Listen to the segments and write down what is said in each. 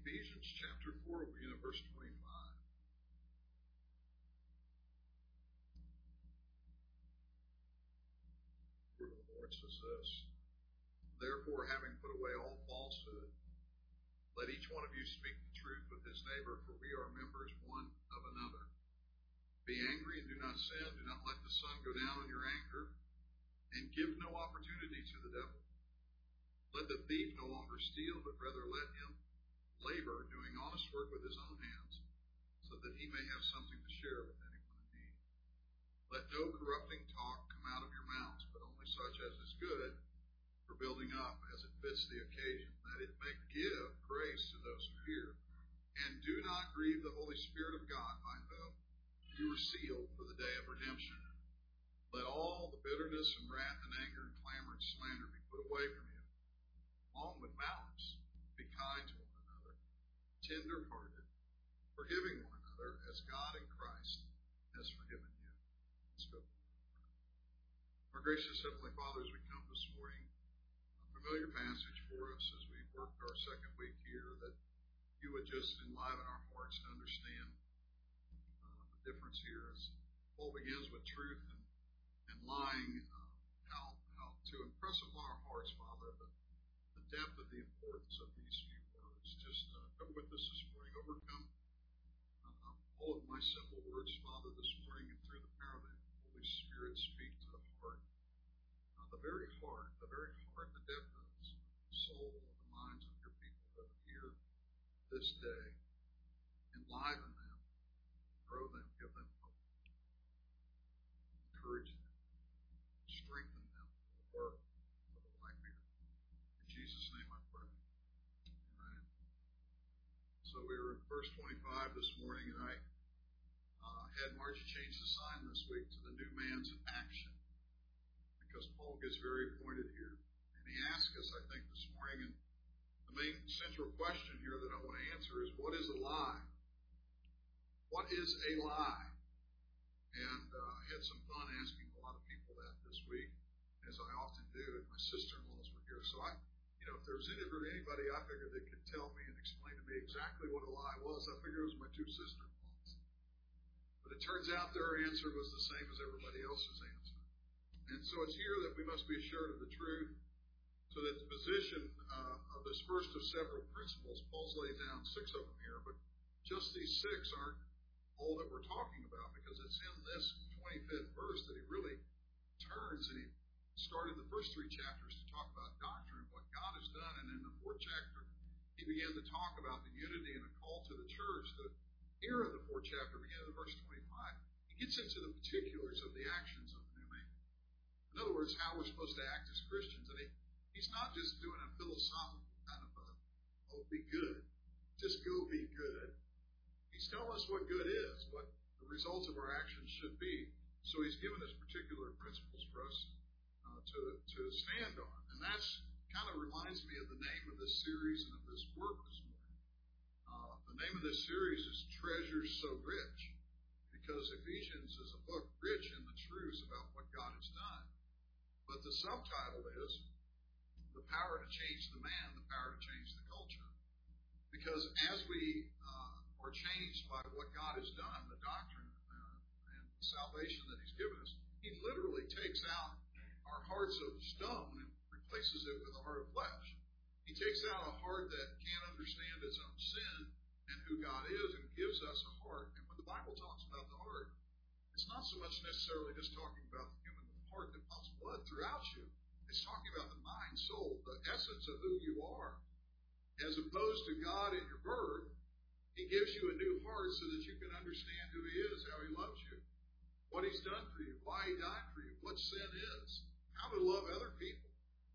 Ephesians chapter 4, we'll begin at verse 25. The word of the Lord says this: Therefore, having put away all falsehood, let each one of you speak the truth with his neighbor, for we are members one of another. Be angry and do not sin. Do not let the sun go down on your anger, and give no opportunity to the devil. Let the thief no longer steal, but rather let him labor, doing honest work with his own hands, so that he may have something to share with anyone in need. Let no corrupting talk come out of your mouths, but only such as is good for building up as it fits the occasion, that it may give grace to those who hear. And do not grieve the Holy Spirit of God, by whom you were sealed for the day of redemption. Let all the bitterness and wrath and anger and clamor and slander be put away from you, along with malice. Be kind to one another, tender-hearted, forgiving one another, as God in Christ has forgiven you. Let's go. Our gracious Heavenly Father, as we come this morning, a familiar passage for us as we worked our second week here, that you would just enliven our hearts to understand the difference here as Paul begins with truth and lying, how to impress upon our hearts, Father, the depth of the importance of these few words. Just go with us this morning. Overcome all of my simple words, Father, this morning, and through the power of the Holy Spirit, speak to the heart, the very heart, the depth of the soul, of the minds of your people that are here this day. Enliven them, grow them, give them hope, encourage them, strengthen them for the work of the life here. In Jesus' name I pray. Amen. So we were in verse 25 this morning, and I had Margie change the sign this week to the new man's action, because Paul gets very pointed here. And he asks us, I think, this morning, and the main central question here that I want to answer is, what is a lie? What is a lie? And I had some fun asking a lot of people that this week, as I often do, and my sister-in-laws were here. So if there was anybody I figured that could tell me and explain to me exactly what a lie was, I figured it was my two sister-in-laws. But it turns out their answer was the same as everybody else's answer. And so it's here that we must be assured of the truth, so that the position of this first of several principles, Paul's laid down 6 of them here, but just these 6 aren't all that we're talking about, because it's in this 25th verse that he really turns, and he started the first 3 chapters to talk about doctrine, what God has done, and in the 4th chapter he began to talk about the unity and the call to the church. Here in the 4th chapter, beginning in verse 25, he gets into the particulars of the actions of the new man. In other words, how we're supposed to act as Christians. And he's not just doing a philosophical kind of be good. Just go be good. He's telling us what good is, what the results of our actions should be. So he's given us particular principles for us to stand on. And that's kind of reminds me of the name of this series and of this work this morning. The name of this series is Treasures So Rich, because Ephesians is a book rich in the truths about what God has done. But the subtitle is The Power to Change the Man, the Power to Change the Culture. Because as we are changed by what God has done, the doctrine and the salvation that he's given us, he literally takes out our hearts of stone and replaces it with a heart of flesh. He takes out a heart that can't understand its own sin and who God is, and gives us a heart. And when the Bible talks about the heart, it's not so much necessarily just talking about the human heart that pumps blood throughout you. It's talking about the mind, soul, the essence of who you are. As opposed to God in your birth, he gives you a new heart so that you can understand who he is, how he loves you, what he's done for you, why he died for you, what sin is, how to love other people.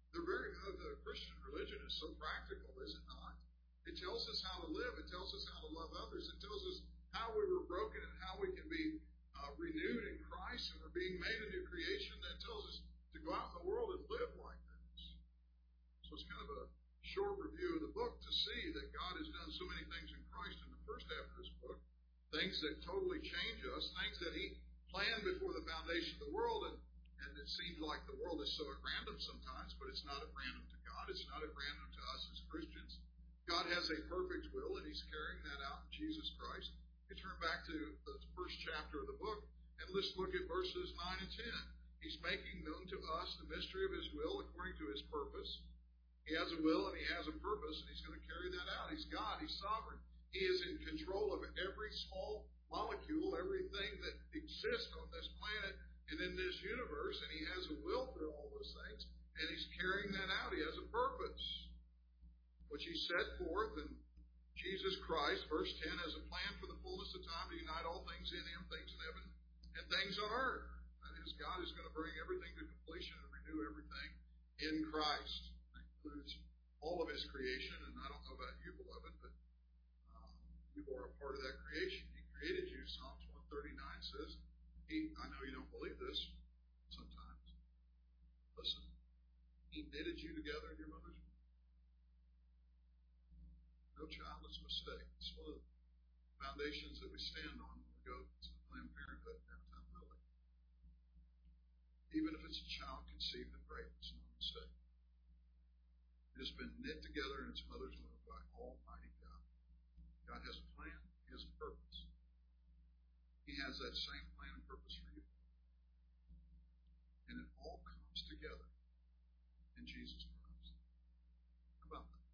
The Christian religion is so practical, is it not? It tells us how to live. It tells us how to love others. It tells us how we were broken and how we can be renewed in Christ, and we're being made a new creation. That tells us to go out in the world and live like this. So it's kind of a short review of the book to see that God has done so many things in Christ in the first half of this book, things that totally change us, things that he planned before the foundation of the world, and it seems like the world is so at random sometimes, but it's not at random to God. It's not at random to us as Christians. God has a perfect will, and He's carrying that out in Jesus Christ. You turn back to the first chapter of the book, and let's look at verses 9 and 10. He's making known to us the mystery of His will according to His purpose. He has a will and He has a purpose, and He's going to carry that out. He's God. He's sovereign. He is in control of every small molecule, everything that exists on this planet and in this universe, and He has a will for all those things, and He's carrying that out. He has a purpose, which He set forth in Jesus Christ, verse 10, as a plan for the fullness of time to unite all things in Him, things in heaven and things on earth. That is, God is going to bring everything to completion and renew everything in Christ. That includes all of His creation, and I don't know about you, beloved, but you are a part of that creation. He created you. Psalms 139 says, I know you don't believe this sometimes. Listen, He knitted you together in your mother's womb. No childless mistake. It's one of the foundations that we stand on when we go to Planned Parenthood downtown Philly. Even if it's a child conceived in rape, it's no mistake. It has been knit together in its mother's womb by Almighty God. God has a plan. He has a purpose. He has that same plan and purpose for you. And it all comes together in Jesus Christ. How about that?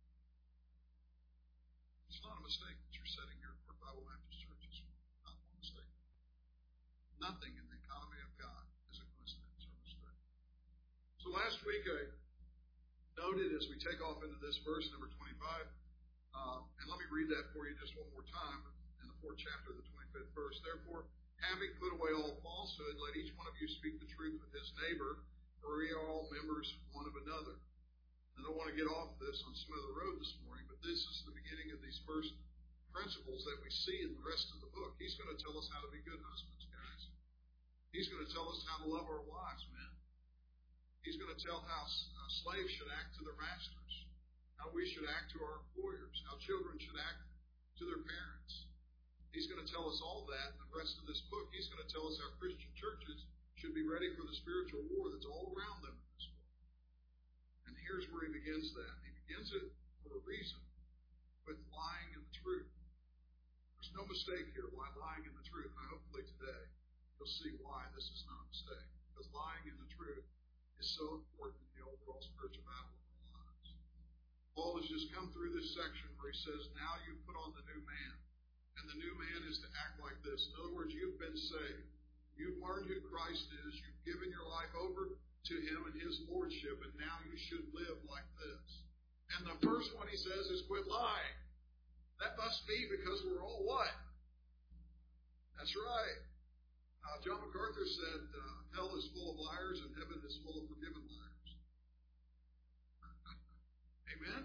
It's not a mistake that you're sitting here for Bible Baptist Church. It's not one mistake. Nothing in the economy of God is a coincidence or a mistake. So last week I noted as we take off into this verse, number 25, and let me read that for you just one more time in the 4th chapter of the 25th verse. Therefore, having put away all falsehood, let each one of you speak the truth with his neighbor, for we are all members one of another. I don't want to get off this on some other road this morning, but this is the beginning of these first principles that we see in the rest of the book. He's going to tell us how to be good husbands, guys. He's going to tell us how to love our wives, men. He's going to tell how slaves should act to their masters, how we should act to our employers, how children should act to their parents. He's going to tell us all that in the rest of this book. He's going to tell us how Christian churches should be ready for the spiritual war that's all around them in this world. And here's where he begins that. He begins it for a reason, with lying in the truth. There's no mistake here why lying in the truth. And hopefully today you'll see why this is not a mistake. Because lying in the truth is so important in the overall spiritual battle of our lives. Paul has just come through this section where he says, now you put on the new man. And the new man is to act like this. In other words, you've been saved. You've learned who Christ is. You've given your life over to Him and His lordship, and now you should live like this. And the first one he says is quit lying. That must be because we're all what? That's right. John MacArthur said, hell is full of liars and heaven is full of forgiven liars. Amen?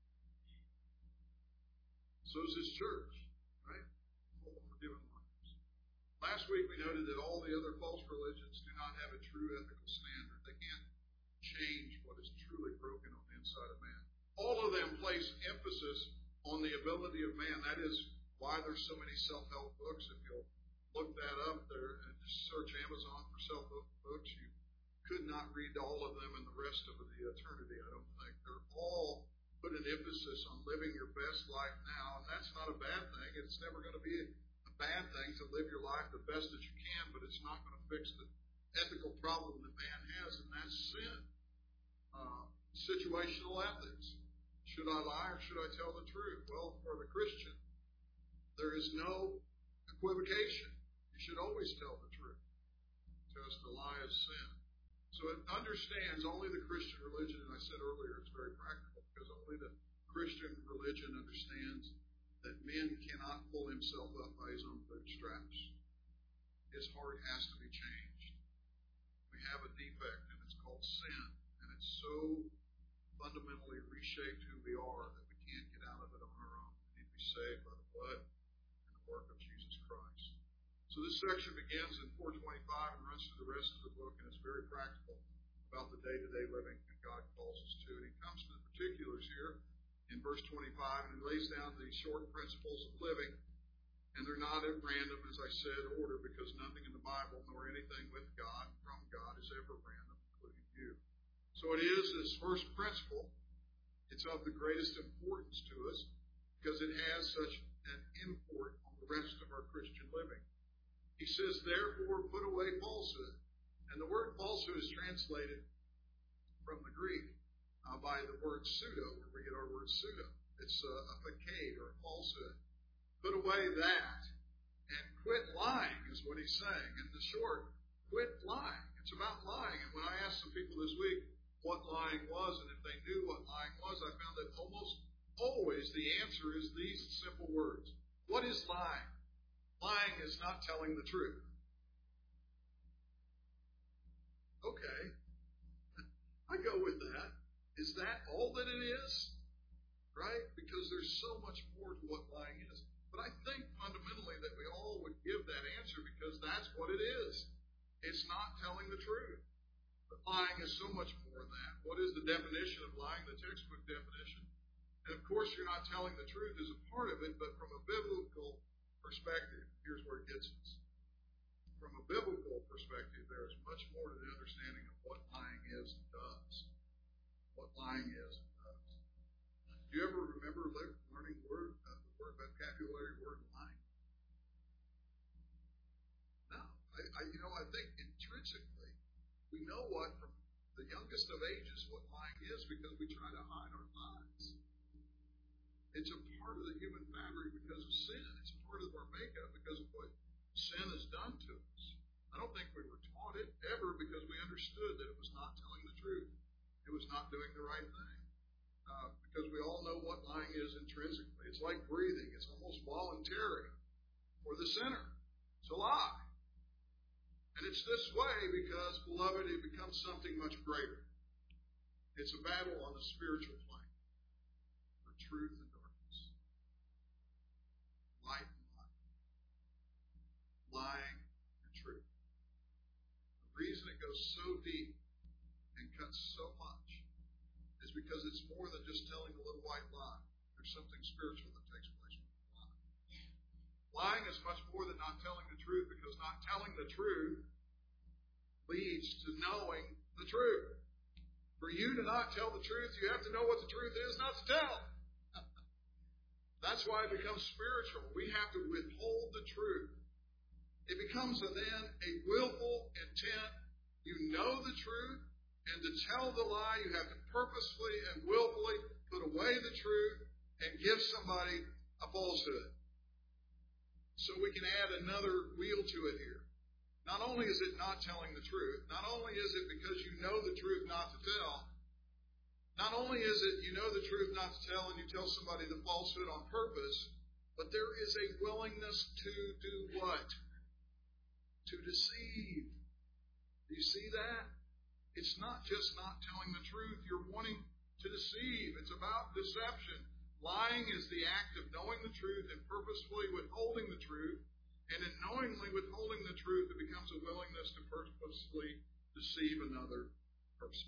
So is this church, right? Full of forgiven liars. Last week we noted that all the other false religions do not have a true ethical standard. They can't change what is truly broken on the inside of man. All of them place emphasis on the ability of man. That is why there's so many self-help books. If you'll look that up there and just search Amazon for self-help books, you could not read all of them in the rest of the eternity, I don't think. They're all put an emphasis on living your best life now, and that's not a bad thing. It's never going to be a bad thing to live your life the best that you can, but it's not going to fix the ethical problem that man has, and that's sin. Situational ethics. Should I lie or should I tell the truth? Well, for the Christian, there is no equivocation. You should always tell the truth. To us, to lie is sin. So it understands only the Christian religion, and I said earlier it's very practical, because only the Christian religion understands that man cannot pull himself up by his own bootstraps. His heart has to be changed. We have a defect, and it's called sin, and it's so fundamentally reshaped who we are that we can't get out of it on our own. We need to be saved by the blood and the work of Jesus Christ. So this section begins in 425 and runs through the rest of the book, and it's very practical about the day-to-day living that God calls us to. And he comes to the particulars here in verse 25, and he lays down these short principles of living, and they're not at random, as I said, order, because nothing in the Bible nor anything with God, from God, is ever random, including you. So it is this first principle. It's of the greatest importance to us. because it has such an import on the rest of our Christian living. He says, therefore, put away falsehood. And the word falsehood is translated from the Greek by the word pseudo, where we get our word pseudo. It's a facade or a falsehood. Put away that and quit lying is what he's saying. In the short, quit lying. It's about lying. And when I asked some people this week what lying was and if they knew what lying was, I found that almost always the answer is these simple words. What is lying? Lying is not telling the truth. Okay. I go with that. Is that all that it is? Right? Because there's so much more to what lying is. But I think fundamentally that we all would give that answer because that's what it is. It's not telling the truth. But lying is so much more than that. What is the definition of lying? The textbook definition. And of course, you're not telling the truth is a part of it, but from a biblical perspective, here's where it gets us. From a biblical perspective, there is much more to the understanding of what lying is and does. What lying is and does. Do you ever remember learning the word vocabulary word lying? No. I think intrinsically we know what from the youngest of ages what lying is because we try to hide our lies. It's a part of the human fabric because of sin. It's a part of our makeup because of what sin has done to us. I don't think we were taught it ever because we understood that it was not telling the truth. It was not doing the right thing. Because we all know what lying is intrinsically. It's like breathing. It's almost voluntary for the sinner to lie. And it's this way because, beloved, it becomes something much greater. It's a battle on the spiritual plane for truth and darkness, light and light, lying and truth. The reason it goes so deep and cuts so much is because it's more than just telling a little white lie. There's something spiritual that takes place with the lie. Lying is much more than not telling the truth because not telling the truth leads to knowing the truth. For you to not tell the truth, you have to know what the truth is not to tell. That's why it becomes spiritual. We have to withhold the truth. It becomes then a willful intent. You know the truth, and to tell the lie, you have to purposefully and willfully put away the truth and give somebody a falsehood. So we can add another wheel to it here. Not only is it not telling the truth, not only is it because you know the truth not to tell, not only is it you know the truth not to tell and you tell somebody the falsehood on purpose, but there is a willingness to do what? To deceive. Do you see that? It's not just not telling the truth. You're wanting to deceive. It's about deception. Lying is the act of knowing the truth and purposefully withholding the truth. And in knowingly withholding the truth, it becomes a willingness to purposefully deceive another person.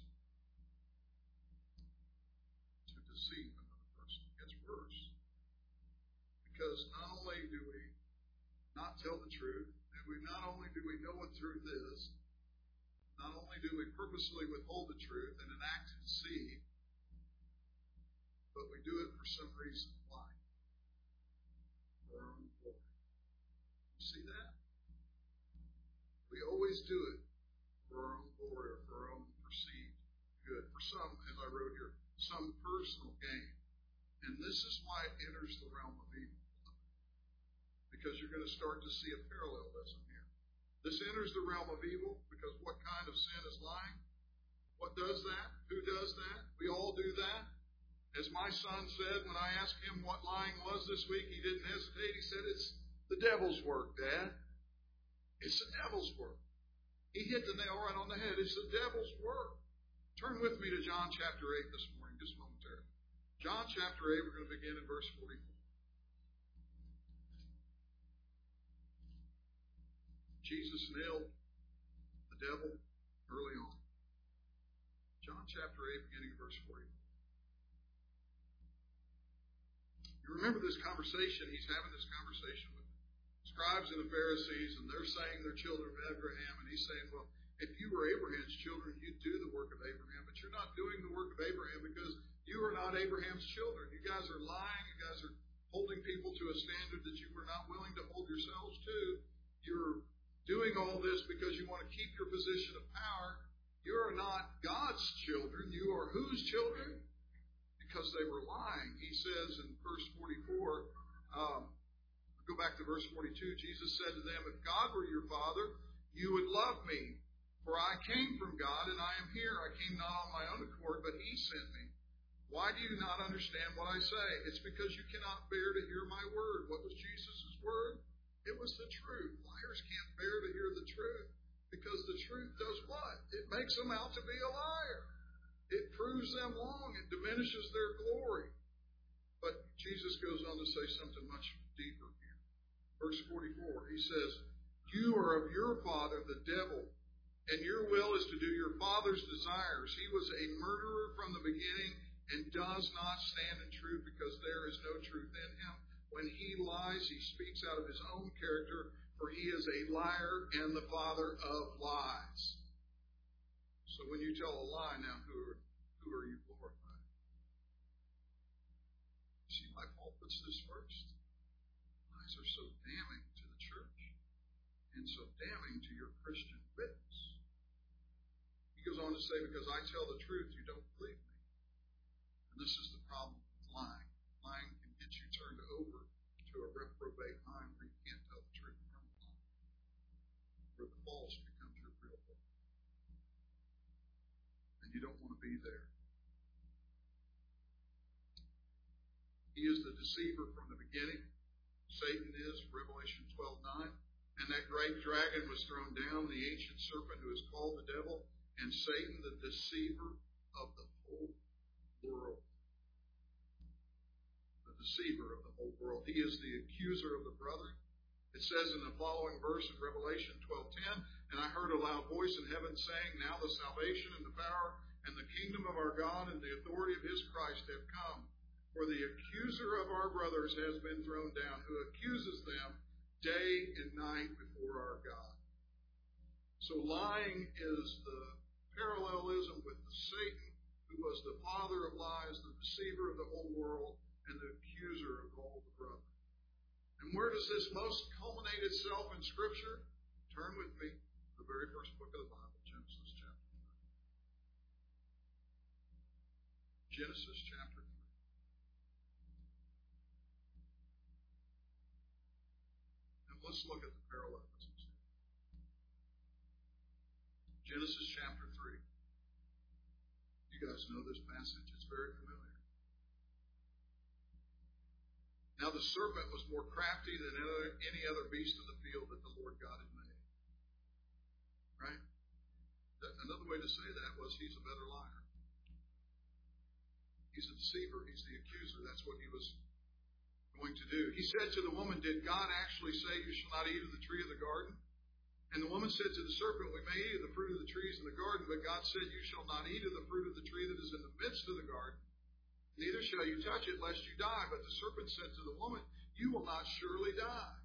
To deceive another person. It's worse. Because not only do we not tell the truth, not only do we know what truth is, not only do we purposely withhold the truth in an act to deceive, but we do it for some reason. Why? For our own glory. You see that? We always do it for our own glory or for our own perceived good. For some, as I wrote here, some personal gain. And this is why it enters the realm of evil. Because you're going to start to see a parallelism here. This enters the realm of evil because what kind of sin is lying? What does that? Who does that? We all do that. As my son said when I asked him what lying was this week, he didn't hesitate. He said, it's the devil's work, Dad. It's the devil's work. He hit the nail right on the head. It's the devil's work. Turn with me to John chapter 8 this morning, just momentarily. John chapter 8, we're going to begin in verse 44. Jesus nailed the devil early on. John chapter 8, beginning in verse 44. You remember this conversation? He's having this conversation with the scribes and the Pharisees, and they're saying they're children of Abraham. And he's saying, well, if you were Abraham's children, you'd do the work of Abraham. But you're not doing the work of Abraham because you are not Abraham's children. You guys are lying. You guys are holding people to a standard that you were not willing to hold yourselves to. You're doing all this because you want to keep your position of power. You are not God's children. You are whose children? Because they were lying. He says in verse 44, go back to verse 42, Jesus said to them, if God were your Father, you would love me. For I came from God, and I am here. I came not on my own accord, but He sent me. Why do you not understand what I say? It's because you cannot bear to hear my word. What was Jesus' word? It was the truth. Liars can't bear to hear the truth because the truth does what? It makes them out to be a liar. It proves them wrong. It diminishes their glory. But Jesus goes on to say something much deeper here. Verse 44, he says, you are of your father, the devil, and your will is to do your father's desires. He was a murderer from the beginning and does not stand in truth because there is no truth in him. When he lies, he speaks out of his own character, for he is a liar and the father of lies. So when you tell a lie now, who are you glorifying? See, my Paul puts this first. Lies are so damning to the church and so damning to your Christian witness. He goes on to say, because I tell the truth, you don't believe me. And this is the problem with lying. Lying can get you turned over to a reprobate mind where you can't tell the truth from the lie. Where the false becomes your real life. And you don't want to be there. He is the deceiver from the beginning. Satan is, Revelation 12:9. And that great dragon was thrown down, the ancient serpent who is called the devil, and Satan, the deceiver of the whole world. The deceiver of the whole world. He is the accuser of the brethren. It says in the following verse in Revelation 12:10, and I heard a loud voice in heaven saying, now the salvation and the power and the kingdom of our God and the authority of His Christ have come. For the accuser of our brothers has been thrown down, who accuses them day and night before our God. So lying is the parallelism with the Satan, who was the father of lies, the deceiver of the whole world, and the accuser of all the brethren. And where does this most culminate itself in Scripture? Turn with me to the very first book of the Bible, Genesis chapter 3. Genesis chapter 3. And let's look at the parallelisms here. Genesis chapter 3. You guys know this passage. It's very familiar. Now the serpent was more crafty than any other beast of the field that the Lord God had made. Right? Another way to say that was he's a better liar. He's a deceiver. He's the accuser. That's what he was going to do. He said to the woman, did God actually say you shall not eat of the tree of the garden? And the woman said to the serpent, we may eat of the fruit of the trees in the garden, but God said you shall not eat of the fruit of the tree that is in the midst of the garden. Neither shall you touch it, lest you die. But the serpent said to the woman, you will not surely die.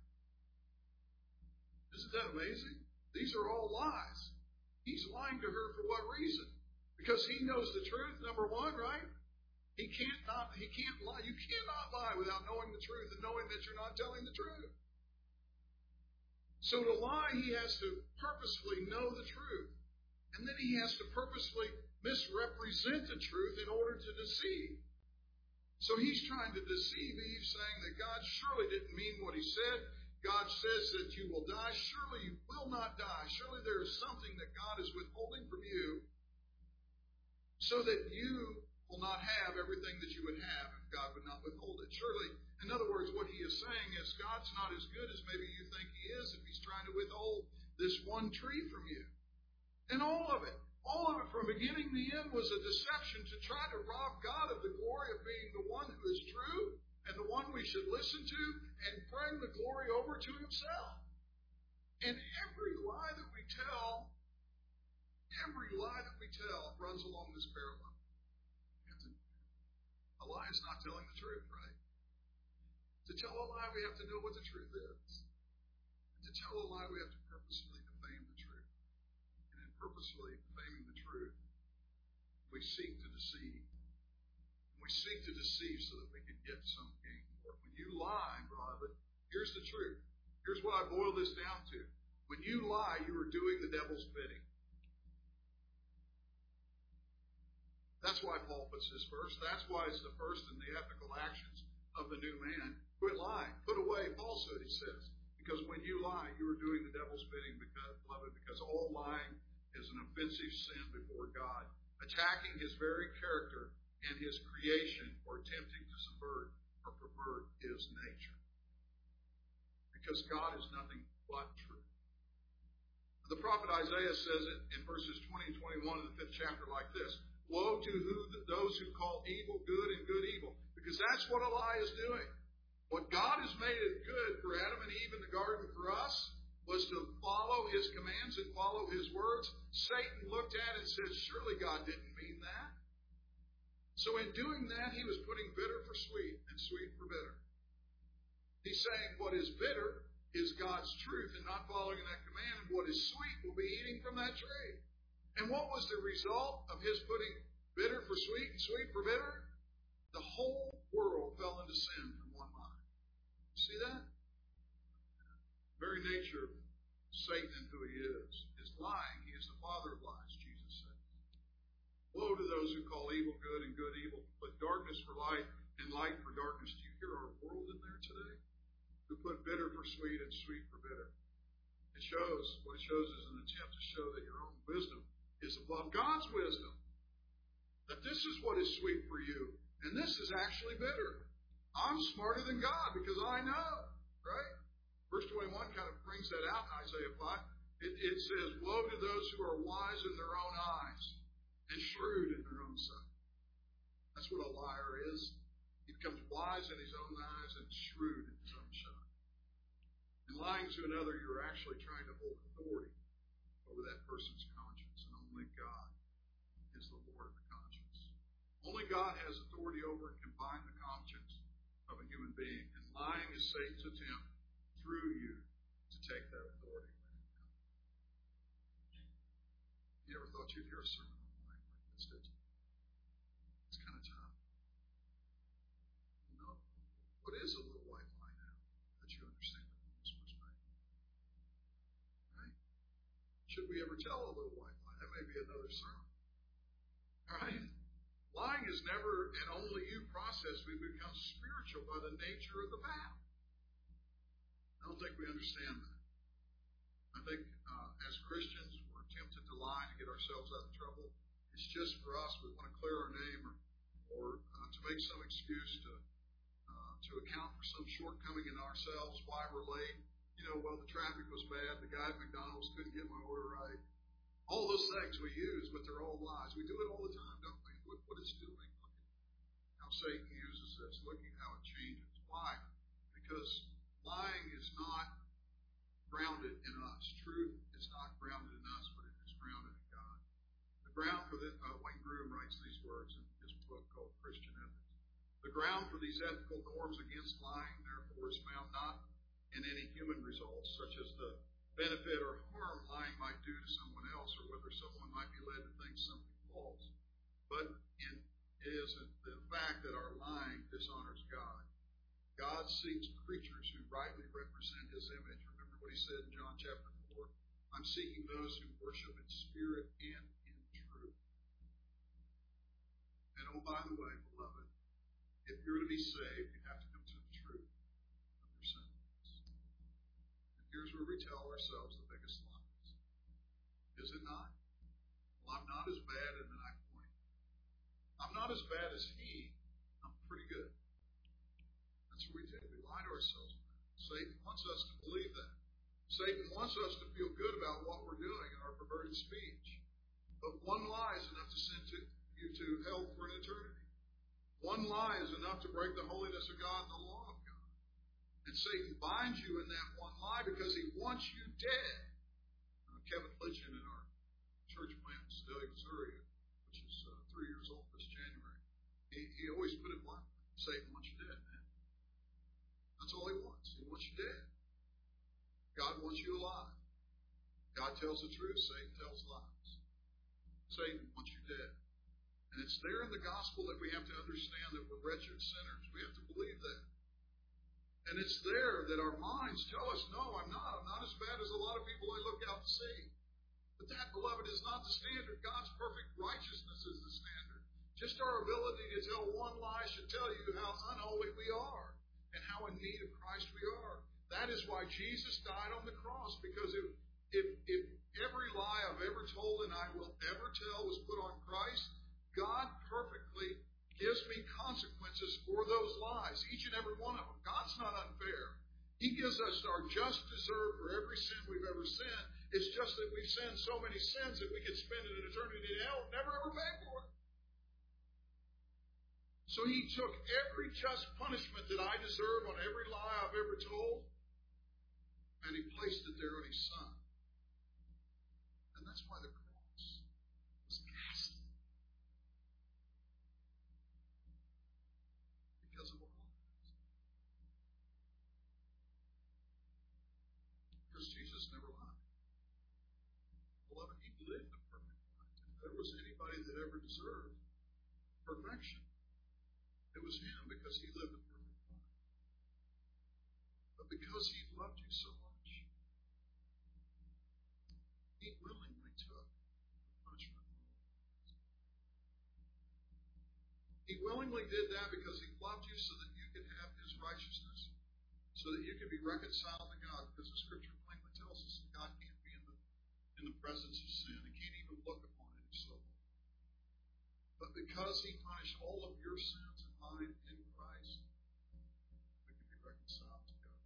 Isn't that amazing? These are all lies. He's lying to her for what reason? Because he knows the truth, number one, right? He can't lie. You cannot lie without knowing the truth and knowing that you're not telling the truth. So to lie, he has to purposefully know the truth. And then he has to purposefully misrepresent the truth in order to deceive. So he's trying to deceive Eve, saying that God surely didn't mean what he said. God says that you will die. Surely you will not die. Surely there is something that God is withholding from you so that you will not have everything that you would have if God would not withhold it. Surely, in other words, what he is saying is God's not as good as maybe you think he is if he's trying to withhold this one tree from you. And all of it from beginning to end was a deception to try to rob God of the glory of being the one who is true and the one we should listen to and bring the glory over to himself. And every lie that we tell runs along this parallel. A lie is not telling the truth, right? To tell a lie, we have to know what the truth is. And to tell a lie, we have to purposefully defame the truth. And in purposefully defaming the truth, we seek to deceive. And we seek to deceive so that we can get some gain for Lord. When you lie, beloved, here's the truth. Here's what I boil this down to. When you lie, you are doing the devil's bidding. That's why Paul puts this verse. That's why it's the first in the ethical actions of the new man. Quit lying. Put away falsehood, he says. Because when you lie, you are doing the devil's bidding, beloved, because all lying is an offensive sin before God, attacking His very character and His creation, or attempting to subvert or pervert His nature. Because God is nothing but truth. The prophet Isaiah says it in verses 20 and 21 of the 5th chapter like this: Woe to those who call evil good and good evil. Because that's what a lie is doing. What God has made it good for Adam and Eve in the garden for us was to follow His commands and follow His words. Satan looked at it and said, surely God didn't mean that. So in doing that, he was putting bitter for sweet and sweet for bitter. He's saying what is bitter is God's truth and not following that command, and what is sweet will be eating from that tree. And what was the result of his putting bitter for sweet and sweet for bitter? The whole world fell into sin from one lie. See that? The very nature of Satan and who he is lying. He is the father of lies, Jesus said. Woe to those who call evil good and good evil, put darkness for light and light for darkness. Do you hear our world in there today? Who put bitter for sweet and sweet for bitter. What it shows is an attempt to show that your own wisdom is above God's wisdom. That this is what is sweet for you, and this is actually bitter. I'm smarter than God because I know, right? Verse 21 kind of brings that out in Isaiah 5. It says, Woe to those who are wise in their own eyes and shrewd in their own sight. That's what a liar is. He becomes wise in his own eyes and shrewd in his own sight. In lying to another, you're actually trying to hold authority over that person's conscience, and only God is the Lord of the conscience. Only God has authority over and can bind the conscience of a human being, and lying is Satan's attempt through you to take that authority away from God. You ever thought you'd hear a sermon on lying like this, did you? It's kind of tough. No. What is a little white lie now that you understand it from this perspective? Right? Should we ever tell a little white lie? That may be another sermon. Right? Lying is never an only you process. We become spiritual by the nature of the battle. I don't think we understand that. I think as Christians, we're tempted to lie to get ourselves out of trouble. It's just for us. We want to clear our name or to make some excuse to account for some shortcoming in ourselves, why we're late. Well, the traffic was bad. The guy at McDonald's couldn't get my order right. All those things we use, but they're all lies. We do it all the time, don't we? Look what it's doing. Look at how Satan uses this. Look at how it changes. Why? Because lying is not grounded in us. Truth is not grounded in us, but it is grounded in God. The ground for this, Wayne Grudem writes these words in his book called Christian Ethics. The ground for these ethical norms against lying, therefore, is found not in any human results, such as the benefit or harm lying might do to someone else, or whether someone might be led to think something false, but it is the fact that our lying dishonors God. God seeks creatures who rightly represent His image. Remember what He said in John chapter 4? I'm seeking those who worship in spirit and in truth. And oh, by the way, beloved, if you're to be saved, you have to come to the truth of your sinfulness. And here's where we tell ourselves the biggest lies. Is it not? Well, I'm not as bad, and then I point. I'm not as bad as he. I'm pretty good. That's what we do. We lie to ourselves. Satan wants us to believe that. Satan wants us to feel good about what we're doing in our perverted speech. But one lie is enough to send you to hell for an eternity. One lie is enough to break the holiness of God and the law of God. And Satan binds you in that one lie because he wants you dead. Kevin Litchin in our church plant in Sedalia, Missouri, which is 3 years old this January, he always put it bluntly. Satan wants you dead, man. That's all he wants. He wants you dead. God wants you alive. God tells the truth. Satan tells lies. Satan wants you dead. And it's there in the gospel that we have to understand that we're wretched sinners. We have to believe that. And it's there that our minds tell us, no, I'm not. I'm not as bad as a lot of people I look out to see. But that, beloved, is not the standard. God's perfect righteousness is the standard. Just our ability to tell one lie should tell you how unholy we are and how in need of Christ we are. That is why Jesus died on the cross, because if every lie I've ever told and I will ever tell was put on Christ, God perfectly gives me consequences for those lies, each and every one of them. God's not unfair. He gives us our just desert for every sin we've ever sinned. It's just that we've sinned so many sins that we could spend an eternity in hell and never ever pay for it. So He took every just punishment that I deserve on every lie I've ever told, and He placed it there on His Son. And that's why the cross was ghastly. Because of our lives. Because Jesus never lied. Beloved, He lived a perfect life. If there was anybody that ever deserved perfection, it was Him, because He lived a perfect life. But because He loved you so much, He willingly took the punishment. He willingly did that because He loved you so that you could have His righteousness, so that you could be reconciled to God. Because the Scripture plainly tells us that God can't be in the presence of sin. He can't even look upon it. So, but because He punished all of your sins and mine in Christ, we can be reconciled to God.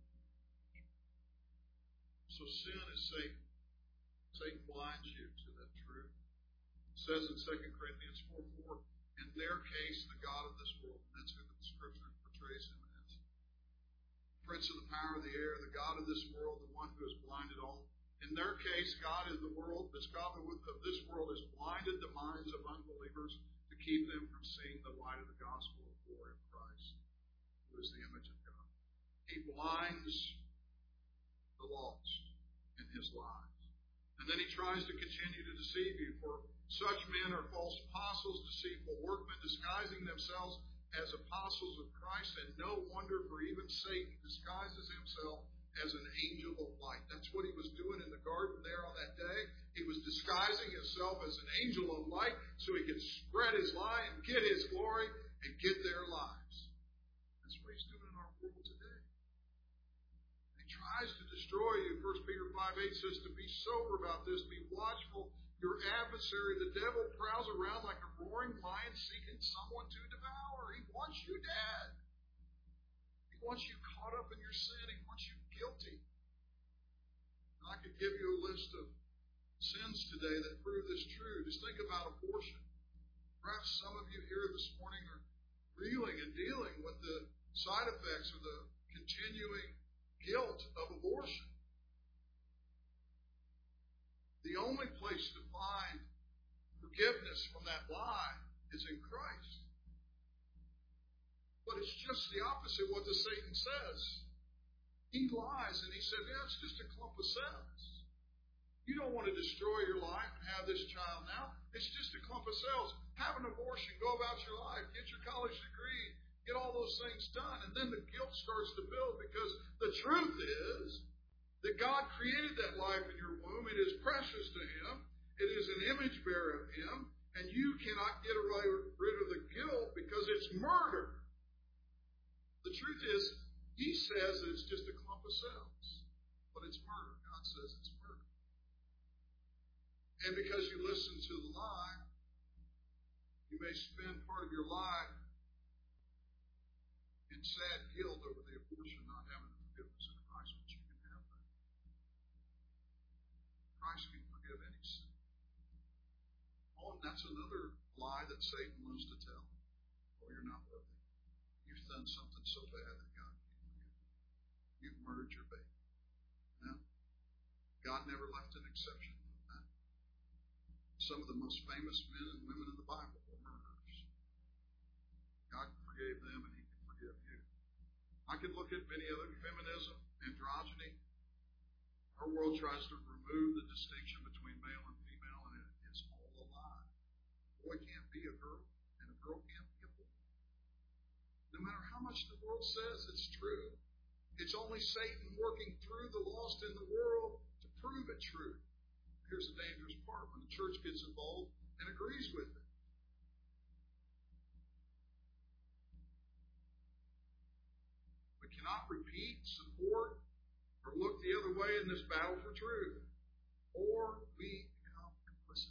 So sin is Satan. Satan blinds you to that truth. It says in 2 Corinthians 4:4, in their case, the God of this world, and that's who the Scripture portrays Him as. Prince of the power of the air, the God of this world, the one who has blinded all. In their case, God is the world. This God of this world has blinded the minds of unbelievers to keep them from seeing the light of the gospel of glory of Christ, who is the image of God. He blinds the lost in his lives. And then he tries to continue to deceive you. For such men are false apostles, deceitful workmen, disguising themselves as apostles of Christ. And no wonder, for even Satan disguises himself as an angel of light. That's what he was doing in the garden there on that day. He was disguising himself as an angel of light so he could spread his lie and get his glory and get their lives. That's what he's doing in our world today. He tries to destroy you. 1 Peter 5:8 says to be sober about this, be watchful. Your adversary, the devil, prowls around like a roaring lion seeking someone to devour. He wants you dead. He wants you caught up in your sin. He wants you guilty. And I could give you a list of sins today that prove this true. Just think about abortion. Perhaps some of you here this morning are reeling and dealing with the side effects of the continuing guilt of abortion. The only place to find forgiveness from that lie is in Christ. But it's just the opposite of what the Satan says. He lies and he says, yeah, it's just a clump of cells. You don't want to destroy your life and have this child now. It's just a clump of cells. Have an abortion. Go about your life. Get your college degree. Get all those things done. And then the guilt starts to build, because the truth is that God created that life in your womb. It is precious to Him. It is an image bearer of Him. And you cannot get rid of the guilt because it's murder. The truth is, He says that it's just a clump of cells. But it's murder. God says it's murder. And because you listen to the lie, you may spend part of your life in sad guilt over the abortion not having the forgiveness of Christ, but you can have that. Christ can forgive any sin. Oh, and that's another lie that Satan loves to tell. Oh, you're not worthy. You've done something so bad that God can't forgive you. You've murdered your baby. Now, God never left an exception from that. Some of the most famous men and women in the Bible were murderers. God forgave them, and He can forgive you. I could look at many other feminism, androgyny. Our world tries to remove the distinction between male and female, and it is all a lie. A boy can't be a girl, and a girl can't be a boy. No matter how much the world says it's true, It's only Satan working through the lost in the world to prove it true. Here's the dangerous part. When the church gets involved and agrees with it. We cannot repeat, support, or look the other way in this battle for truth. Or we become complicit.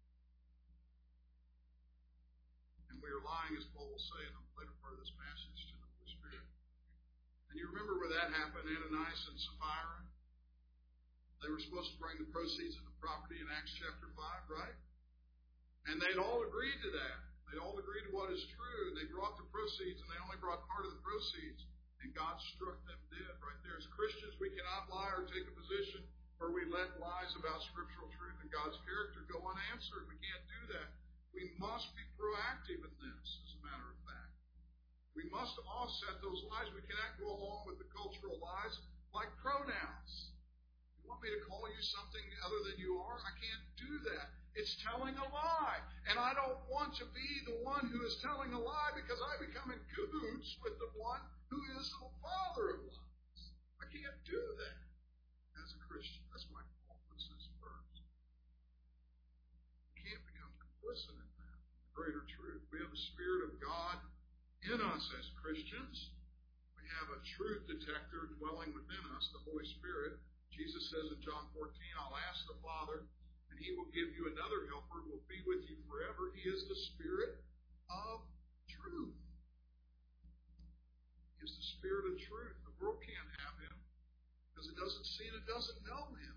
And we are lying, as Paul will say in the later part of this passage, to the Holy Spirit. And you remember where that happened, Ananias and Sapphira? They were supposed to bring the proceeds of the property in Acts chapter 5, right? And they'd all agreed to that. They'd all agreed to what is true. They brought the proceeds, and they only brought part of the proceeds. And God struck them dead right there. As Christians, we cannot lie or take a position where we let lies about scriptural truth and God's character go unanswered. We can't do that. We must be proactive in this, as a matter of fact. We must offset those lies. We cannot go along with the cultural lies like pronouns. You want me to call you something other than you are? I can't do that. It's telling a lie. And I don't want to be the one who is telling a lie because I become in cahoots with the one who is the father of lies. I can't do that as a Christian. That's why Paul puts this first. We can't become complicit in that. The greater truth. We have the Spirit of God in us as Christians. We have a truth detector dwelling within us, the Holy Spirit. Jesus says in John 14, I'll ask the Father, and He will give you another helper who will be with you forever. He is the Spirit of truth. He is the Spirit of truth. The world can't have Him because it doesn't see and it doesn't know Him.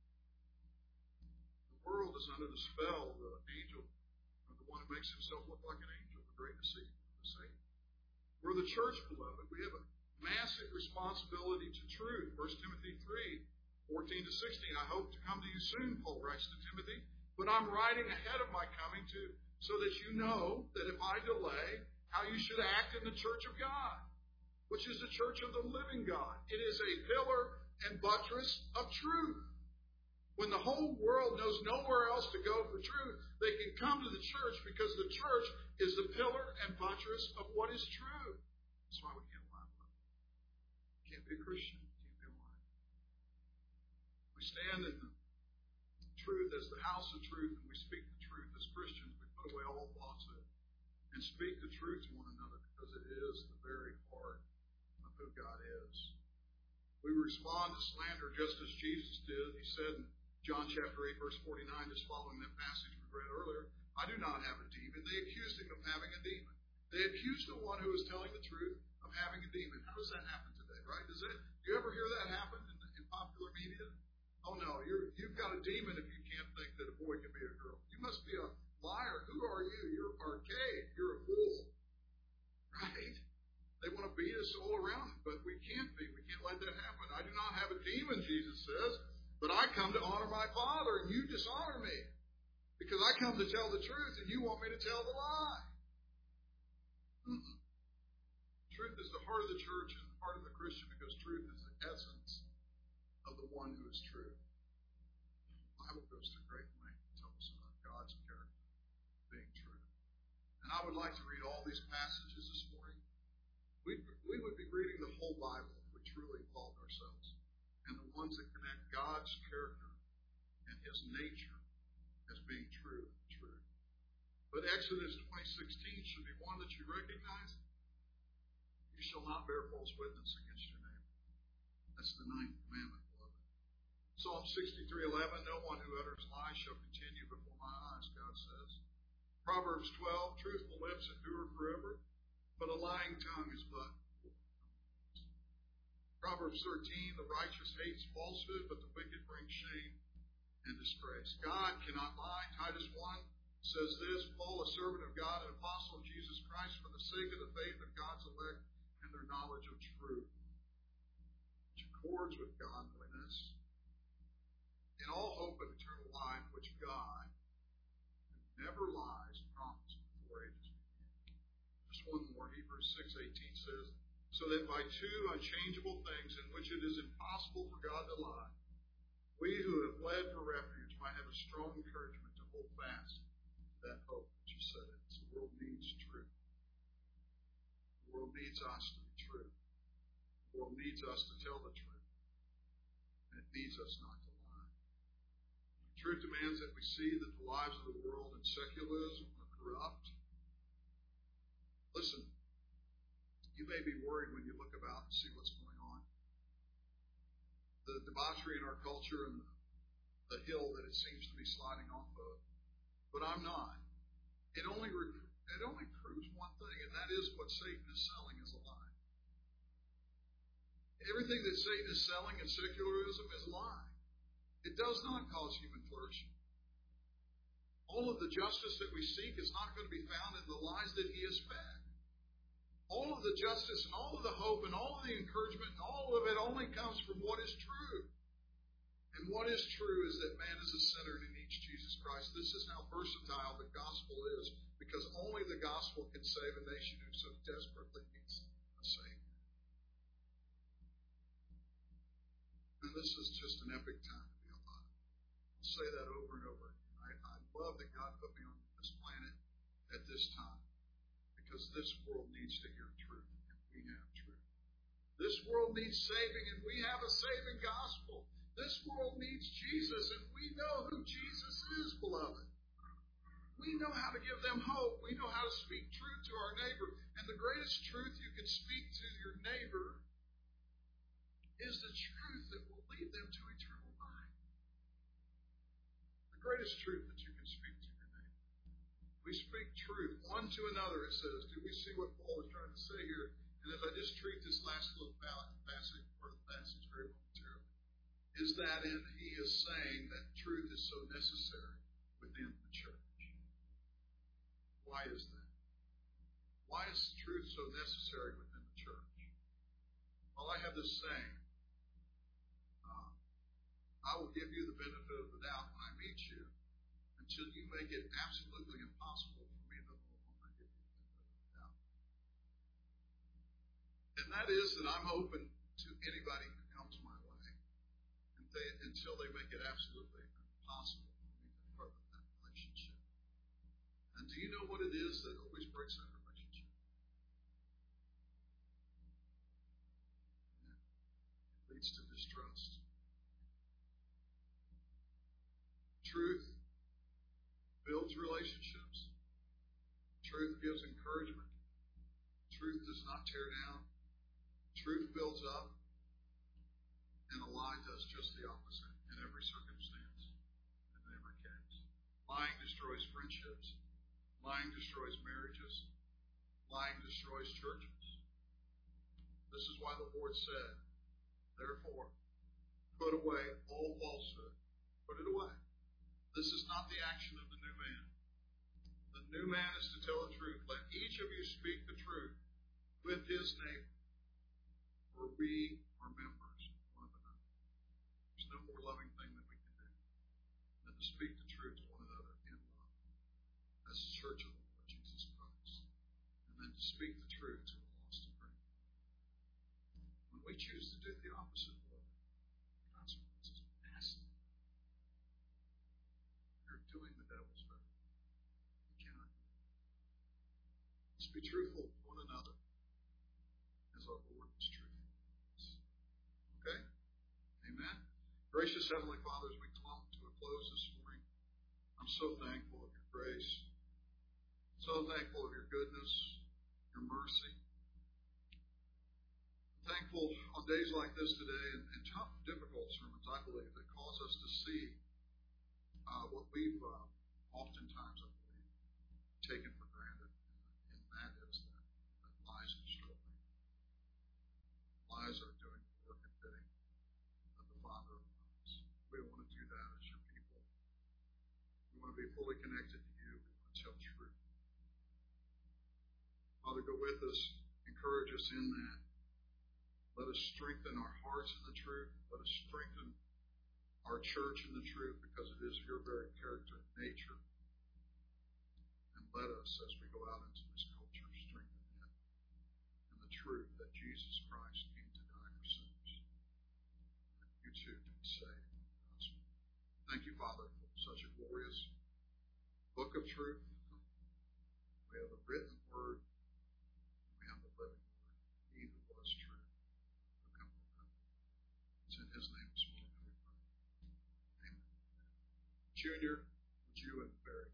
The world is under the spell of the angel, of the one who makes himself look like an angel, the great deceiver, the Satan. We're the church, beloved. We have a massive responsibility to truth. 1 Timothy 3:14 to 16. I hope to come to you soon, Paul writes to Timothy, but I'm writing ahead of my coming so that you know that if I delay, how you should act in the church of God, which is the church of the living God. It is a pillar and buttress of truth. When the whole world knows nowhere else to go for truth, they can come to the church because the church is the pillar and buttress of what is true. That's why we can't lie. Can't be a Christian. Can't be a liar. We stand in the truth as the house of truth, and we speak the truth as Christians. We put away all falsehood and speak the truth to one another because it is the very heart of who God is. We respond to slander just as Jesus did. He said in John chapter 8, verse 49, just following that passage we read earlier, I do not have a demon. They accused him of having a demon. They accused the one who was telling the truth of having a demon. How does that happen today, right? Do you ever hear that happen in popular media? Oh no, you've got a demon if you can't think that a boy can be a girl. You must be a liar. Who are you? You're archaic. You're a fool. Right? They want to beat us all around, but we can't be. We can't let that happen. I do not have a demon, Jesus says, but I come to honor my Father, and you dishonor me. Because I come to tell the truth, and you want me to tell the lie. Truth is the heart of the church and the heart of the Christian, because truth is the essence of the one who is true. The Bible goes to great length to tell us about God's character being true. And I would like to read all these passages this morning. We would be reading the whole Bible if we truly involved ourselves. And the ones that connect God's character and His nature as being true and true. But Exodus 20:16 should be one that you recognize. You shall not bear false witness against your neighbor. That's the 9th commandment, beloved. Psalm 63:11, no one who utters lies shall continue before my eyes, God says. Proverbs 12, truthful lips endure forever, but a lying tongue is but. Proverbs 13, the righteous hates falsehood, but the wicked bring shame and disgrace. God cannot lie. Titus 1 says this, Paul, a servant of God and apostle of Jesus Christ, for the sake of the faith of God's elect and their knowledge of truth, which accords with godliness, in all hope of eternal life, which God, who never lies, promised before ages began. Just one more. Hebrews 6:18 says, so that by two unchangeable things in which it is impossible for God to lie, we who have fled for refuge might have a strong encouragement to hold fast to that hope that you said it. The world needs truth. The world needs us to be true. The The world needs us to tell the truth, and it needs us not to lie. Truth demands that we see that the lives of the world and secularism are corrupt. Listen, you may be worried when you look about and see what's going on. The debauchery in our culture and the hill that it seems to be sliding off of. But I'm not. It only proves one thing, and that is what Satan is selling is a lie. Everything that Satan is selling in secularism is a lie. It does not cause human flourishing. All of the justice that we seek is not going to be found in the lies that he has fed. All of the justice and all of the hope and all of the encouragement and all of it only comes from what is true. And what is true is that man is a sinner and he needs Jesus Christ. This is how versatile the gospel is, because only the gospel can save a nation who so desperately needs a Savior. And this is just an epic time to be alive. I'll say that over and over again. I love that God put me on this planet at this time, because this world needs to hear truth, and we have truth. This world needs saving, and we have a saving gospel. This world needs Jesus, and we know who Jesus is, beloved. We know how to give them hope. We know how to speak truth to our neighbor. And the greatest truth you can speak to your neighbor is the truth that will lead them to eternal life. The greatest truth that you can speak to your neighbor. We speak truth one to another, it says. Do we see what Paul is trying to say here? And as I just treat this last little passage, part of the passage very momentarily, is that he is saying that truth is so necessary within the church. Why is that? Why is truth so necessary within the church? Well, I have this saying. I will give you the benefit of the doubt when I meet you until you make it absolutely impossible for me to no longer give you the benefit of the doubt. And that is that I'm open to anybody who comes my way until they make it absolutely impossible for me to further that relationship. And do you know what it is that always breaks that relationship? It leads to distrust. Truth builds relationships. Truth gives encouragement. Truth does not tear down. Truth builds up. And a lie does just the opposite in every circumstance, in every case. Lying destroys friendships. Lying destroys marriages. Lying destroys churches. This is why the Lord said, therefore, put away all falsehood. Put it away. This is not the action of the new man. The new man is to tell the truth. Let each of you speak the truth with his neighbor, for we are members of one another. There's no more loving thing that we can do than to speak the truth to one another in love as the church of the Lord Jesus Christ, and then to speak the truth to the lost and hurting. When we choose to do the opposite, the consequences are massive. You're doing the devil's work. You cannot do it. Let's be truthful to one another as our Lord is truthful to us. Okay? Amen? Gracious Heavenly Father, as we come to a close this morning, I'm so thankful of your grace, so thankful of your goodness, your mercy. I'm thankful on days like this today and tough, difficult sermons, I believe, that cause us to see what we've oftentimes, I believe, taken for granted, and that is that lies destroy. Lies are doing the work and bidding of the Father of lies. We don't want to do that as your people. We want to be fully connected to you. We want to tell truth. Father, go with us. Encourage us in that. Let us strengthen our hearts in the truth. Let us strengthen our church in the truth, because it is your very character and nature. And let us, as we go out into this culture, strengthen it in the truth that Jesus Christ came to die for sinners. And you too can be saved in the gospel. Thank you, Father, for such a glorious book of truth. We have the written word. We have the living word. He who was true, the Junior, would you and Barry?